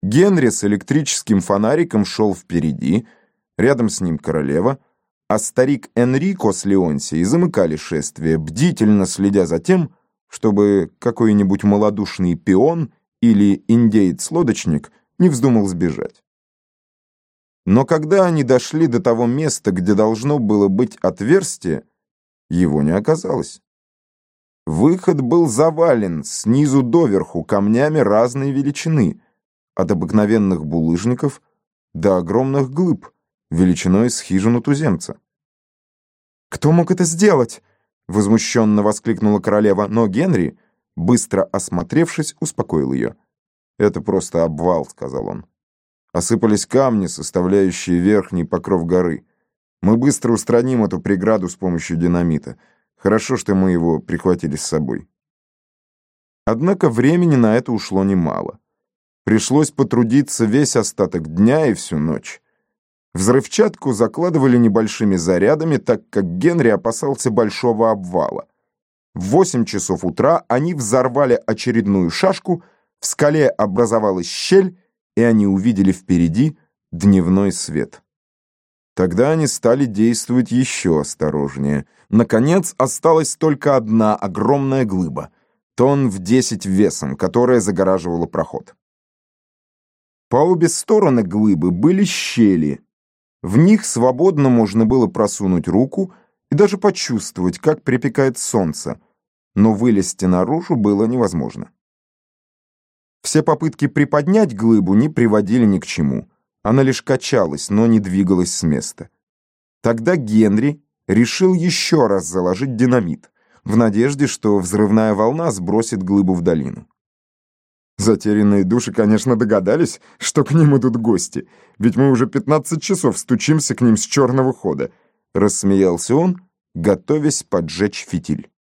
Генри с электрическим фонариком шел впереди, рядом с ним королева, а старик Энрико с Леонсией замыкали шествие, бдительно следя за тем, чтобы какой-нибудь малодушный пион или индеец-лодочник не вздумал сбежать. Но когда они дошли до того места, где должно было быть отверстие, его не оказалось. Выход был завален снизу доверху камнями разной величины, от обыкновенных булыжников до огромных глыб, величиной с хижину туземца. «Кто мог это сделать?» — возмущенно воскликнула королева, но Генри, быстро осмотревшись, успокоил ее. «Это просто обвал», — сказал он. «Осыпались камни, составляющие верхний покров горы. Мы быстро устраним эту преграду с помощью динамита. Хорошо, что мы его прихватили с собой». Однако времени на это ушло немало. Пришлось потрудиться весь остаток дня и всю ночь. Взрывчатку закладывали небольшими зарядами, так как Генри опасался большого обвала. В 8 часов утра они взорвали очередную шашку, в скале образовалась щель, и они увидели впереди дневной свет. Тогда они стали действовать еще осторожнее. Наконец, осталась только одна огромная глыба, тонн в 10 весом, которая загораживала проход. По обе стороны глыбы были щели. В них свободно можно было просунуть руку и даже почувствовать, как припекает солнце, но вылезти наружу было невозможно. Все попытки приподнять глыбу не приводили ни к чему. Она лишь качалась, но не двигалась с места. Тогда Генри решил еще раз заложить динамит, в надежде, что взрывная волна сбросит глыбу в долину. Затерянные души, конечно, догадались, что к ним идут гости, ведь мы уже 15 часов стучимся к ним с черного хода, рассмеялся он, готовясь поджечь фитиль.